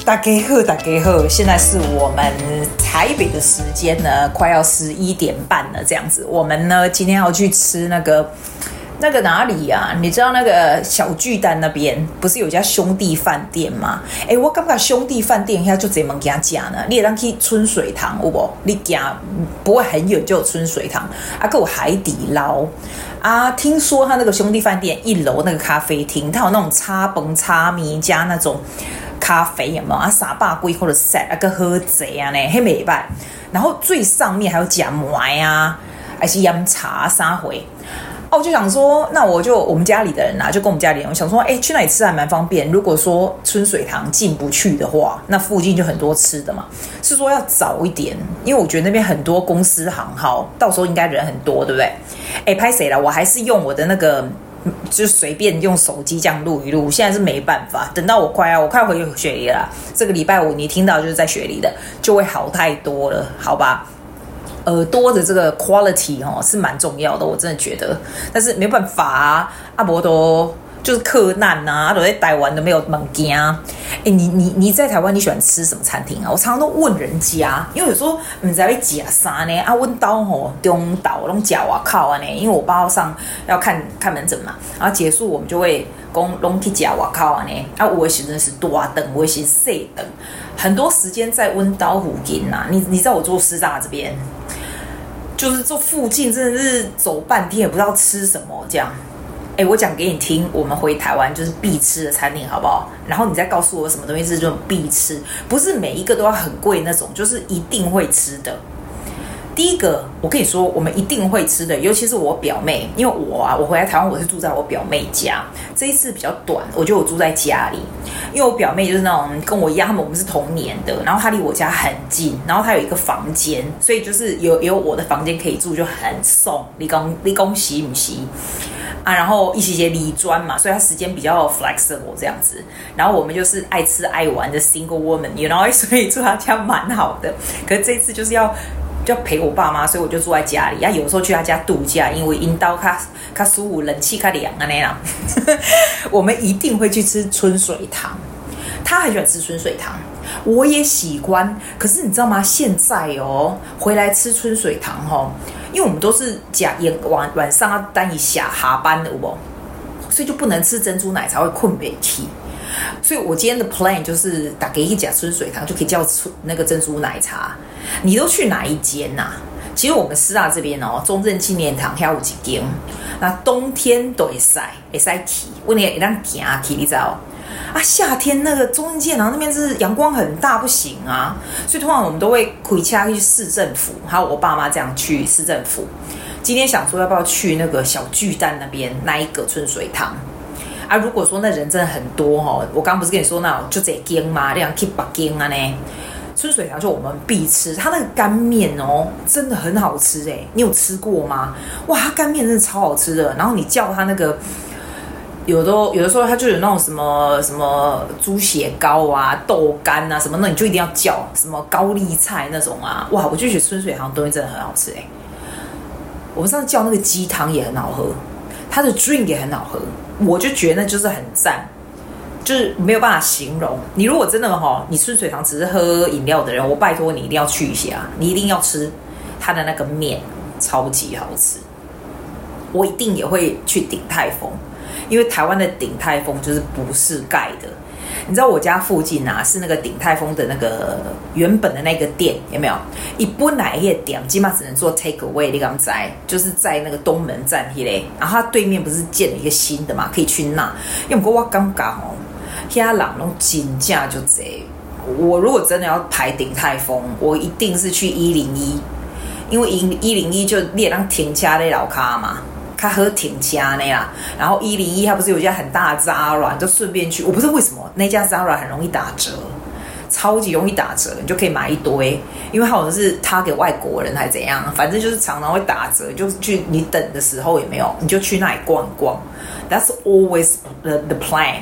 大家好，大家好，现在是我们台北的时间呢，快要11:30了，这样子。我们呢今天要去吃那个哪里啊？你知道那个小巨蛋那边不是有家兄弟饭店吗？我感觉兄弟饭店遐就这物件吃呢。你也当去春水堂，有无？你行不会很远就有春水堂，啊，还有海底捞。啊，听说他那个兄弟饭店1楼那个咖啡厅，他有那种叉崩叉米加那种咖啡，有没有啊？300几或者 set 啊个喝贼啊呢，很美拜。然后最上面还有假麦啊，还是饮茶啥回。我就想说，那我们家里的人啊，就跟我们家里人，我想说，去那里吃还蛮方便。如果说春水堂进不去的话，那附近就很多吃的嘛。是说要早一点，因为我觉得那边很多公司行号，到时候应该人很多，对不对？拍谁了？我还是用我的那个，就随便用手机这样录一录。现在是没办法，等到我快回雪梨了，这个礼拜五你听到就是在雪梨的，就会好太多了，好吧？耳朵的这个 quality 是蛮重要的，我真的觉得，但是没办法啊，阿伯都就是克难啊，都在台湾都没有物件。你在台湾你喜欢吃什么餐厅啊？我常常都问人家，因为有时候不知道要吃啥呢啊，阮家中岛拢吃外口啊呢，因为我8号上要看门诊嘛，然后结束我们就会拢去吃外口啊呢，啊，有的时阵是大顿，有的是小顿，很多时间在阮家附近啊。你知道我住师大这边。就是这附近真的是走半天也不知道吃什么这样。我讲给你听，我们回台湾就是必吃的餐厅好不好？然后你再告诉我什么东西是这种必吃，不是每一个都要很贵那种，就是一定会吃的。第一个，我跟你说，我们一定会吃的，尤其是我表妹，因为我回来台湾，我是住在我表妹家。这一次比较短，我觉得我住在家里，因为我表妹就是那种跟我一样，我们是同年的，然后她离我家很近，然后她有一个房间，所以就是有我的房间可以住，就很爽。你讲喜不喜啊？然后一些理专嘛，所以她时间比较 flexible 这样子。然后我们就是爱吃爱玩的 single woman，you know， 所以住她家蛮好的。可是这一次就是要陪我爸妈，所以我就住在家里。有时候去他家度假，因为阴刀较舒服，冷气较凉啊那样。我们一定会去吃春水堂，他很喜欢吃春水堂，我也喜欢。可是你知道吗？现在回来吃春水堂因为我们都是晚上要等一下下班的，有没？所以就不能吃珍珠奶茶，会困不起。所以我今天的 plan 就是打给一家春水堂就可以叫那个珍珠奶茶。你都去哪一间啊？其实我们师大这边中正纪念堂还有几间，那冬天都会使去，我们也让行去，你知道啊？夏天那个中正纪念堂那边是阳光很大，不行啊，所以通常我们都会开车去市政府，还有我爸妈这样去市政府。今天想说要不要去那个小巨蛋那边那一个春水堂啊？如果说那人真的很多我刚刚不是跟你说那种就这间吗？这样去北京啊呢？春水堂就我们必吃，它那个干面真的很好吃你有吃过吗？哇，它干面真的超好吃的。然后你叫它那个，有的时候它就有那种什么猪血糕啊、豆干啊什么，那你就一定要叫什么高丽菜那种啊。哇，我就觉得春水堂的东西真的很好吃我们上次叫那个鸡汤也很好喝，它的 drink 也很好喝，我就觉得那就是很赞。就是没有办法形容。你如果真的你春水堂只是喝饮料的人，我拜托你一定要去一下，你一定要吃它的那个面，超级好吃。我一定也会去鼎泰丰，因为台湾的鼎泰丰就是不是盖的。你知道我家附近啊是那个鼎泰丰的那个原本的那个店，有没有？一本来那个店基本上只能做 take away， 你敢知？就是在那个东门站那里，然后它对面不是建了一个新的嘛，可以去那。因为我感觉现在人都真正就多。我如果真的要排鼎泰丰，我一定是去101，因为101就你也让停车在老卡嘛，较好停车的啦。然后101它不是有一家很大的 Zara， 就顺便去。我不知道为什么那家 Zara 很容易打折，超级容易打折，你就可以买一堆。因为好像是他给外国人还是怎样，反正就是常常会打折，就去你等的时候也没有，你就去那里逛逛。That's always the plan.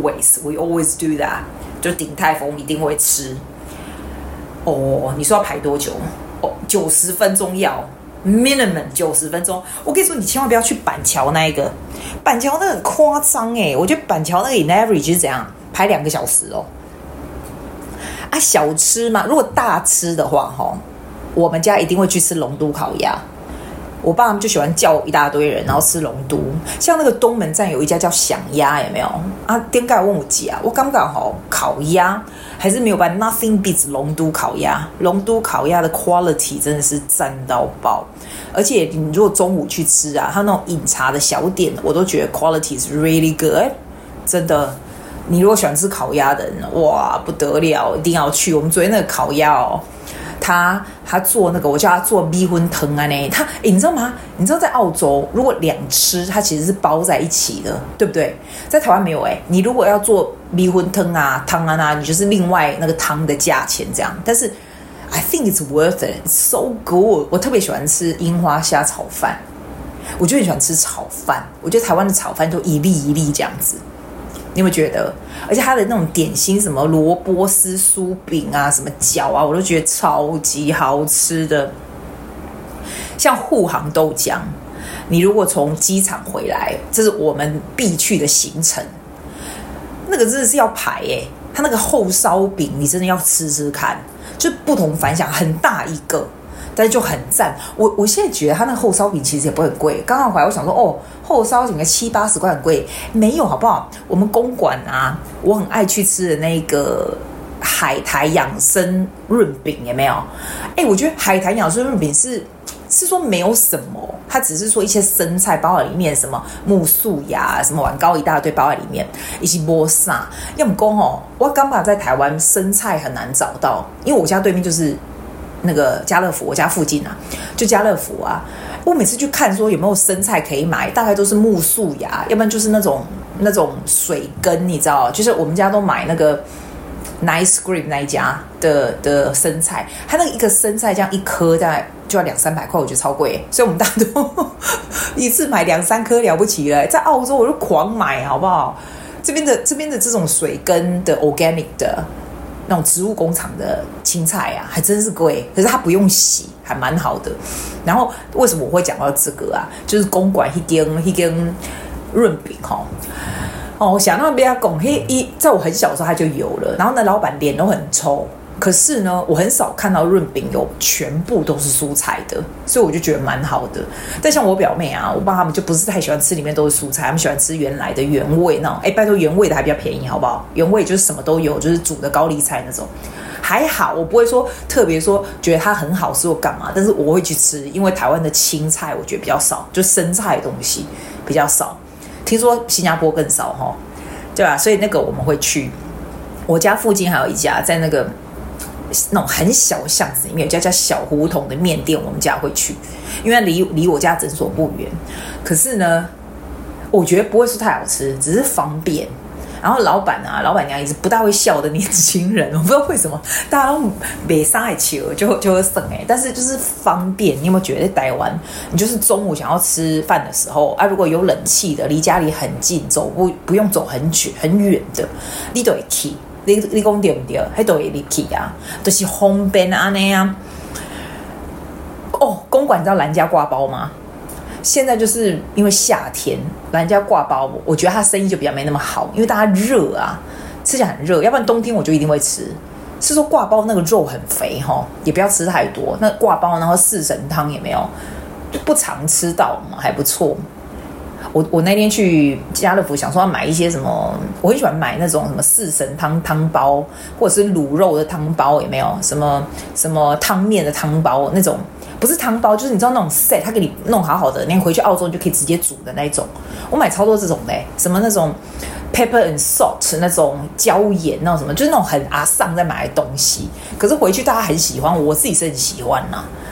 We always do that. 就鼎泰丰一定会吃。你说要排多久？90分钟要 minimum 90分钟。我跟你说，你千万不要去板桥那一个，板桥那很夸张我觉得板桥那个 in average 是怎样排2个小时啊，小吃嘛，如果大吃的话，我们家一定会去吃龙都烤鸭。我爸他们就喜欢叫一大堆人，然后吃龙都。像那个东门站有一家叫响鸭，有没有啊？点解问我姐啊？我刚刚好烤鸭还是没有办法 ，nothing beats 龙都烤鸭。龙都烤鸭的 quality 真的是赞到爆，而且你如果中午去吃啊，它那种饮茶的小店，我都觉得 quality is really good， 真的。你如果喜欢吃烤鸭的人，哇不得了，一定要去。我们昨天那个烤鸭哦。他做那个，我叫他做米粉汤啊呢。你知道吗？你知道在澳洲，如果两吃，它其实是包在一起的，对不对？在台湾没有你如果要做米粉汤啊、汤啊，你就是另外那个汤的价钱这样。但是 I think it's worth it, it's so good。我特别喜欢吃樱花虾炒饭，我就很喜欢吃炒饭。我觉得台湾的炒饭都一粒一粒这样子。你有没有觉得？而且它的那种点心，什么萝卜丝酥饼啊，什么饺啊，我都觉得超级好吃的。像沪杭豆浆，你如果从机场回来，这是我们必去的行程。那个真的是要排它那个厚烧饼，你真的要吃吃看，就不同凡响，很大一个。但是就很赞，我现在觉得它那个厚烧饼其实也不会很贵。刚刚回来我想说，厚烧整个70-80块很贵，没有好不好？我们公馆啊，我很爱去吃的那个海苔养生润饼，有没有？我觉得海苔养生润饼是说没有什么，它只是说一些生菜包在里面，什么木素芽、什么碗糕一大堆包在里面，一起摸啥。要么讲我刚把在台湾生菜很难找到，因为我家对面就是那个家乐福，我家附近啊，就家乐福啊。我每次去看说有没有生菜可以买，大概都是木素芽，要不然就是那种水根，你知道，就是我们家都买那个 Nice Green 那一家的生菜，它那个一个生菜这样一颗大概就要200-300块，我觉得超贵，所以我们大家都一次买2-3颗了不起了。在澳洲我就狂买，好不好？这边的这种水根的 organic 的。那种植物工厂的青菜啊，还真是贵，可是它不用洗，还蛮好的。然后为什么我会讲到这个啊？就是公馆一根润饼我想到不要讲，在我很小的时候它就有了。然后呢，老板脸都很臭。可是呢，我很少看到润饼有全部都是蔬菜的，所以我就觉得蛮好的。但像我表妹啊，我爸他们就不是太喜欢吃里面都是蔬菜，他们喜欢吃原来的原味那种。拜托，原味的还比较便宜，好不好？原味就是什么都有，就是煮的高丽菜那种，还好，我不会说特别说觉得它很好吃或干嘛，但是我会去吃，因为台湾的青菜我觉得比较少，就生菜的东西比较少。听说新加坡更少对吧？所以那个我们会去。我家附近还有一家在那种很小的巷子里面有家叫小胡同的面店，我们家会去，因为离我家诊所不远。可是呢，我觉得不会说太好吃，只是方便。然后老板娘也是不大会笑的年轻人，我不知道为什么大家都没啥爱吃，就会省但是就是方便。你有没有觉得在台湾，你就是中午想要吃饭的时候如果有冷气的，离家里很近，不用走很远的，你都会去。你讲对不对？那都会入去啊，就是方便啊那样。公馆你知道兰家挂包吗？现在就是因为夏天，兰家挂包，我觉得它生意就比较没那么好，因为大家热啊，吃起来很热。要不然冬天我就一定会吃。是说挂包那个肉很肥也不要吃太多。那挂包然后四神汤也没有，就不常吃到嘛，还不错。我那天去家乐福想说要买一些什么，我很喜欢买那种什么四神汤包，或者是卤肉的汤包，有没有？什么汤面的汤包那种，不是汤包，就是你知道那种 set， 它给你弄好好的，你回去澳洲你就可以直接煮的那一种。我买超多这种的，什么那种 pepper and salt 那种椒盐那种什么，就是那种很阿桑在买的东西。可是回去大家很喜欢，我自己是很喜欢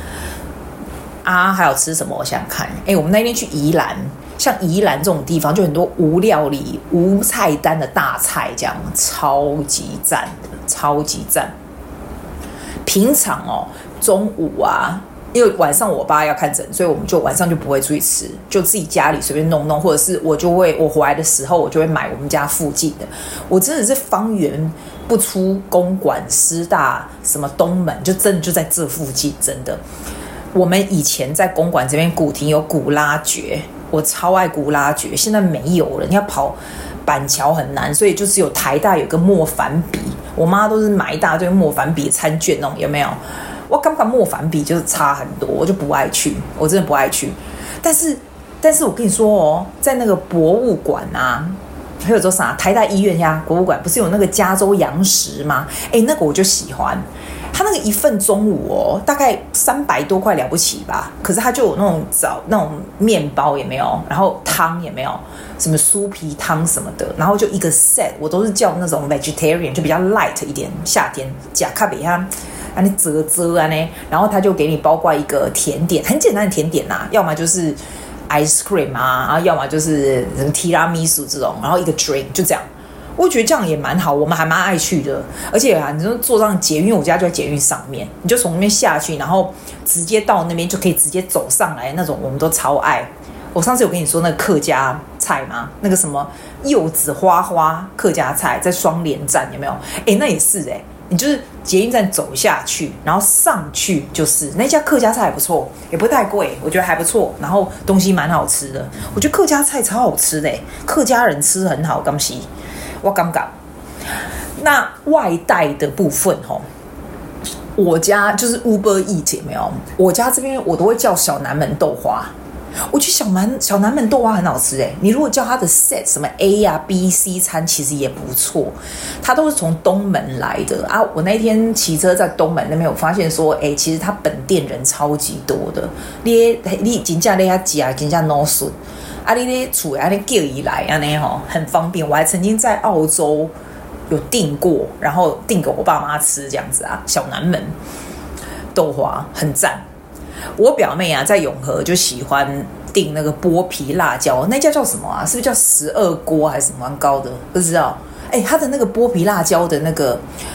还有吃什么？我想想看，我们那天去宜兰。像宜兰这种地方，就很多无料理、无菜单的大菜，这样超级赞的，超级赞。平常中午啊，因为晚上我爸要看诊，所以我们就晚上就不会出去吃，就自己家里随便弄弄，或者是我回来的时候，我就会买我们家附近的。我真的是方圆不出公馆、师大、什么东门，就真的就在这附近，真的。我们以前在公馆这边古亭有古拉爵。我超爱古拉爵，现在没有了，你要跑板桥很难，所以就只有台大有个莫凡比， 我妈都是买一大堆莫凡比餐券那种，有没有？我感觉莫凡比就是差很多，我就不爱去，我真的不爱去。但是我跟你说哦，在那个博物馆啊，还有做啥？台大医院呀，博物馆不是有那个加州洋食吗？那个我就喜欢。他那个一份中午哦，大概300多块了不起吧？可是他就有那种那种面包也没有，然后汤也没有，什么酥皮汤什么的，然后就一个 set， 我都是叫那种 vegetarian， 就比较 light 一点，夏天加卡比它。啊，你折啊呢，然后他就给你包括一个甜点，很简单的甜点呐，要么就是ice cream 啊，然后要么就是什么提拉米苏这种，然后一个 drink 就这样。我觉得这样也蛮好，我们还蛮爱去的。而且啊，你说坐上捷运，因为我家就在捷运上面，你就从那边下去，然后直接到那边就可以直接走上来那种，我们都超爱。我上次有跟你说那个客家菜吗？那个什么柚子花花客家菜在双连站有没有？那也是你就是捷运站走下去，然后上去就是那家客家菜还不错，也不太贵，我觉得还不错，然后东西蛮好吃的。我觉得客家菜超好吃的，客家人吃很好，敢是？我感觉。那外带的部分我家就是 Uber Eats 有没有？我家这边我都会叫小南门豆花。我觉得小南门豆花很好吃你如果叫它的 set 什么 A 啊 B C 餐其实也不错，它都是从东门来的啊。我那天骑车在东门那边，我发现说其实它本店人超级多的，你真正你遐吃啊，真正 no 顺啊，你咧厝啊你叫伊来啊呢很方便。我还曾经在澳洲有订过，然后订给我爸妈吃这样子啊。小南门豆花很赞。我表妹啊，在永和就喜欢订那个剥皮辣椒，那家叫什么啊？是不是叫12锅还是什么高的？不知道。它的那个剥皮辣椒的那个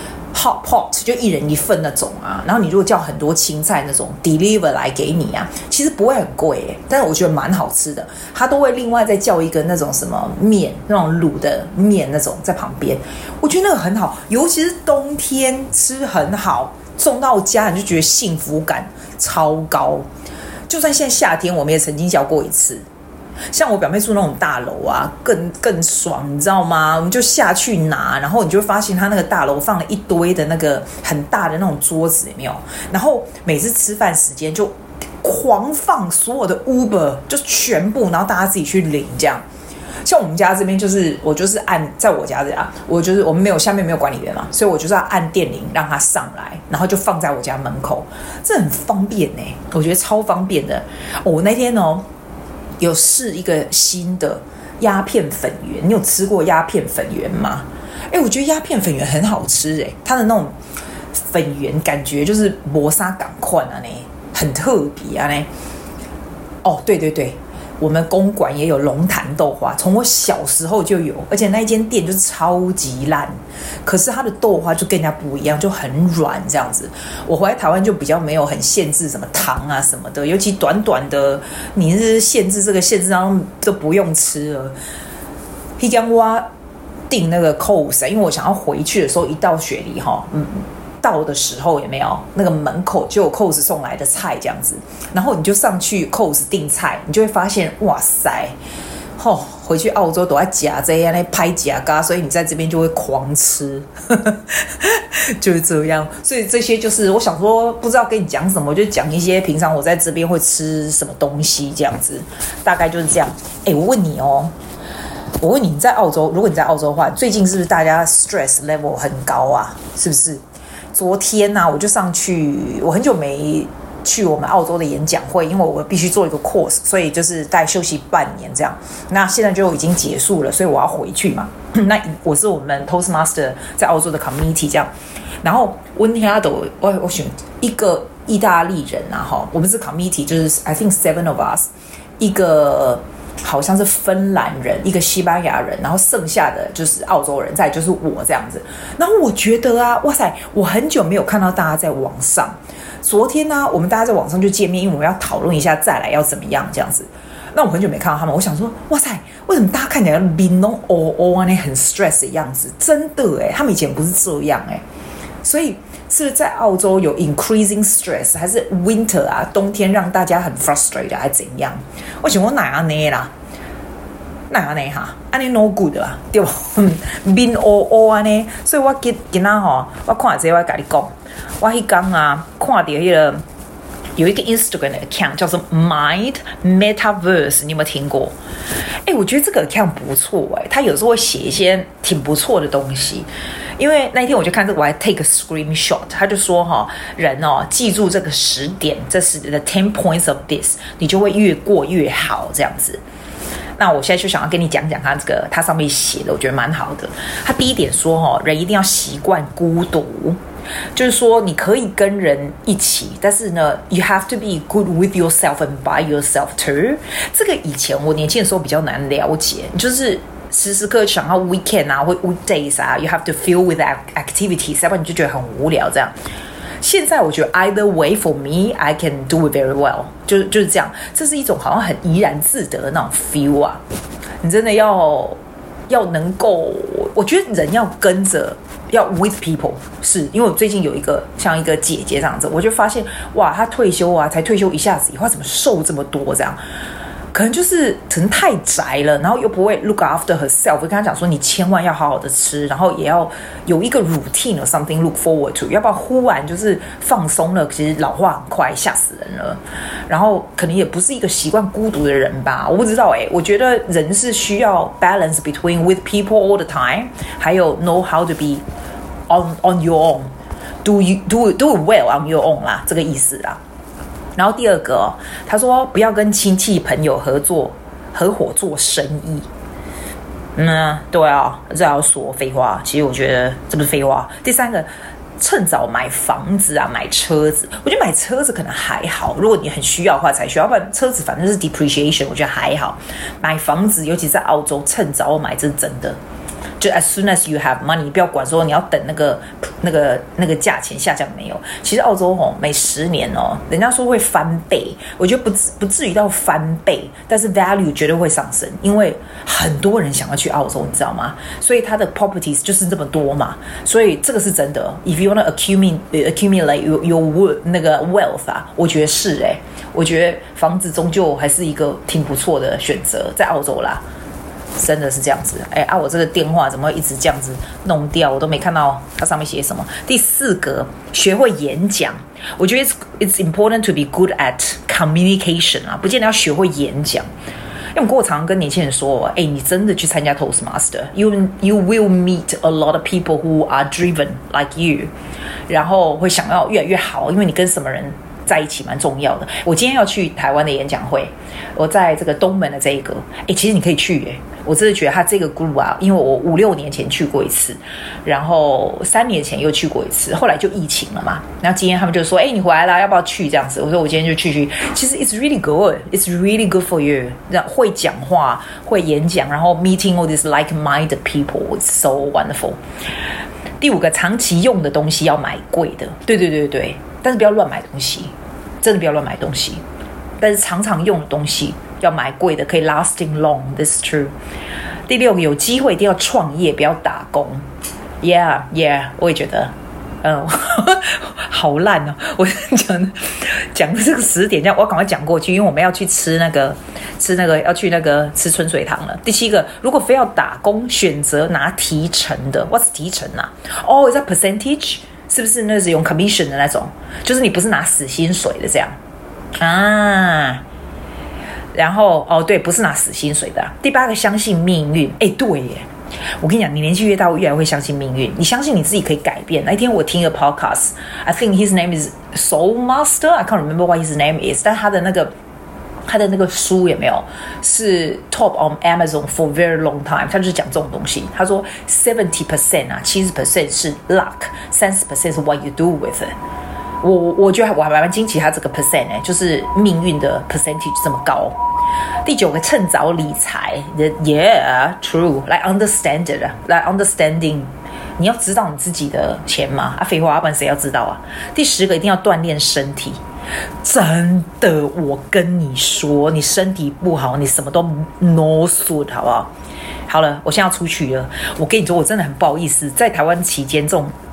hot pot 就一人一份那种啊。然后你如果叫很多青菜那种 deliver 来给你啊，其实不会很贵但是我觉得蛮好吃的。他都会另外再叫一个那种什么面，那种卤的面那种在旁边，我觉得那个很好，尤其是冬天吃很好。送到家你就觉得幸福感超高，就算现在夏天我们也曾经叫过一次。像我表妹住那种大楼啊，更爽，你知道吗？我们就下去拿，然后你就会发现他那个大楼放了一堆的那个很大的那种桌子，有没有？然后每次吃饭时间就狂放所有的 Uber， 就全部，然后大家自己去领这样。像我们家这边我就是按在我家这样，我们下面没有管理员嘛，所以我就是要按电铃让他上来，然后就放在我家门口，这很方便我觉得超方便的。我那天有试一个新的鸦片粉圆，你有吃过鸦片粉圆吗？我觉得鸦片粉圆很好吃它的那种粉圆感觉就是磨砂感款啊很特别啊对对对。我们公馆也有龙潭豆花，从我小时候就有，而且那一间店就是超级烂，可是它的豆花就跟人家不一样，就很软这样子。我回来台湾就比较没有很限制什么糖啊什么的，尤其短短的你是限制这个限制，然后都不用吃了。那天我订那个 Coles， 因为我想要回去的时候一到雪梨到的时候有没有那个门口就有 Coles 送来的菜这样子，然后你就上去 Coles 订菜，你就会发现哇塞，回去澳洲都在夹这样拍夹嘎，所以你在这边就会狂吃，就是这样。所以这些就是我想说，不知道跟你讲什么，就讲一些平常我在这边会吃什么东西这样子，大概就是这样。我问你，你在澳洲，如果你在澳洲的话，最近是不是大家 stress level 很高啊？是不是？昨天我就上去，我很久没去我们澳洲的演讲会，因为我必须做一个 course， 所以就是大概休息半年这样。那现在就已经结束了，所以我要回去嘛。那我是我们 Toastmaster 在澳洲的 community 这样。然后温哈斗，我选一个意大利人我们是 community， 就是 I think 7 of us， 一个好像是芬兰人，一个西班牙人，然后剩下的就是澳洲人，再就是我这样子。然后我觉得哇塞，我很久没有看到大家在网上。昨天我们大家在网上就见面，因为我们要讨论一下再来要怎么样这样子。那我很久没看到他们，我想说，哇塞，为什么大家看起来面拢乌乌很 stress 的样子？真的他们以前不是这样所以是不是在澳洲有 increasing stress， 还是 winter 冬天让大家很 frustrated 还是怎样？我想我哪样呢啦？ 那安尼哈，安尼 no good 啊，对吧？面乌乌安尼，所以我今仔吼，我看这我甲你讲，我迄天啊看到迄个有一个 Instagram 的 account 叫做 Mind Metaverse， 你有没有听过？我觉得这个 account 不错他有时候会写一些挺不错的东西。因为那一天我就看这个，我还 take a screenshot， 他就说人记住这个10点，这是 the 10 points of this， 你就会越过越好这样子。那我现在就想要跟你讲讲他上面写的，我觉得蛮好的。他第一点说人一定要习惯孤独，就是说你可以跟人一起，但是呢 you have to be good with yourself and by yourself too。 这个以前我年轻的时候比较难了解，就是时时刻想要 weekend 啊或 weekdays 啊 you have to fill with activities， 要不然你就觉得很无聊这样。现在我觉得 either way for me I can do it very well， 就是这样，这是一种好像很怡然自得的那种 feel 啊。你真的要能够，我觉得人要跟着要 with people， 是因为我最近有一个像一个姐姐这样子，我就发现哇，她退休啊，才退休一下子以后，她怎么瘦这么多这样？可能太宅了，然后又不会 look after herself。我跟她讲说，你千万要好好的吃，然后也要有一个 routine or something look forward to， 要不然忽然就是放松了，其实老化很快，吓死人了。然后可能也不是一个习惯孤独的人吧，我不知道我觉得人是需要 balance between with people all the time， 还有 know how to be on your own，do it well on your own 啦，这个意思啦。然后第二个他说不要跟亲戚朋友合伙做生意。对啊，这要说废话，其实我觉得这不是废话。第三个，趁早买房子啊，买车子。我觉得买车子可能还好，如果你很需要的话才需要，不然车子反正是 depreciation， 我觉得还好。买房子，尤其在澳洲，趁早买，这是真的。就 as soon as you have money， 不要管说你要等那个价钱下降没有。其实澳洲每10年人家说会翻倍，我觉得不至于到翻倍，但是 value 绝对会上升，因为很多人想要去澳洲，你知道吗？所以它的 properties 就是这么多嘛，所以这个是真的。If you want to accumulate your 那个 wealth 啊，我觉得是我觉得房子终究还是一个挺不错的选择，在澳洲啦。真的是这样子，我这个电话怎么会一直这样子弄掉？我都没看到它上面写什么。第4个，学会演讲。我觉得 it's important to be good at communication 啊，不见得要学会演讲。因为我常常跟年轻人说，你真的去参加 Toastmaster， you will meet a lot of people who are driven like you， 然后会想要越来越好，因为你跟什么人在一起蛮重要的。我今天要去台湾的演讲会，我在这个东门的这一个，其实你可以去我真的觉得他这个 group 啊，因为我5-6年前去过一次，然后3年前又去过一次，后来就疫情了嘛。然后今天他们就说，你回来了，要不要去这样子？我说我今天就去。其实 it's really good, it's really good for you。会讲话，会演讲，然后 meeting all these like-minded people, it's so wonderful。第5个，长期用的东西要买贵的，对，但是不要乱买东西，真的不要乱买东西。但是常用的东西要买贵的，可以 lasting long, this is true。第6个，有机会一定要创业，不要打工。Yeah， 我也觉得，好烂哦！我讲这个10点，这样我赶快讲过去，因为我们要去吃那个要去吃春水堂了。第7个，如果非要打工，选择拿提成的。What's 提成啊？is that percentage？ 是不是那是用 commission 的那种？就是你不是拿死薪水的这样啊？然后对，不是拿死薪水的。第8个，相信命运。对耶，我跟你讲，你年纪越大，越来会相信命运。你相信你自己可以改变。那一天我听一个 podcast，I think his name is Soul Master，I can't remember what his name is， 但他的那个书有没有是 top on Amazon for very long time， 他就是讲这种东西。他说 70% 啊，70% 是 luck，30% 是 what you do with it。我觉得我还蛮惊奇他这个 percent 就是命运的 percentage 这么高。第9个，趁早理财。Yeah, true. Like understand it, like understanding。你要知道你自己的钱嘛？废话，要不然谁要知道啊？第10个，一定要锻炼身体。真的，我跟你说，你身体不好，你什么都 no suit， 好不好？好了，我现在要出去了。我跟你说，我真的很不好意思，在台湾期间这种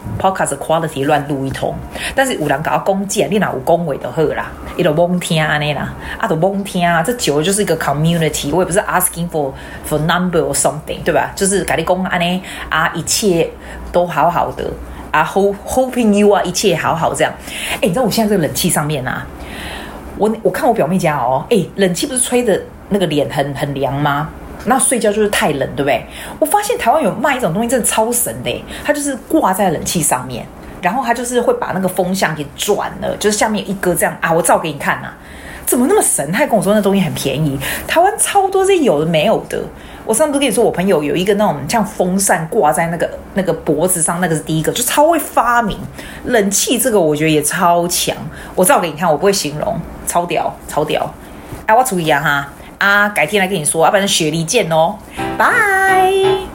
podcast quality 乱录一通，但是有人跟我讲，既然你哪有讲话就好啦，伊就罔听安尼啦，就罔听啊，这久了就是一个 community， 我也不是 asking for number or something， 对吧？就是跟你讲安尼啊，一切都好好的啊 ，hoping you 啊，一切好好这样。你知道我现在这个冷气上面啊，我看我表妹家哦，冷气不是吹的那个脸很凉吗？那睡觉就是太冷，对不对？我发现台湾有卖一种东西，真的超神的，它就是挂在冷气上面，然后它就是会把那个风向给转了，就是下面有一个这样啊，我照给你看啊，怎么那么神？他还跟我说那东西很便宜，台湾超多这些有的没有的。我上次跟你说，我朋友有一个那种像风扇挂在那个脖子上，那个是第一个，就超会发明冷气，这个我觉得也超强。我照给你看，我不会形容，超屌超屌。我注意啊哈。改天来跟你说，要不然雪梨见哦，拜。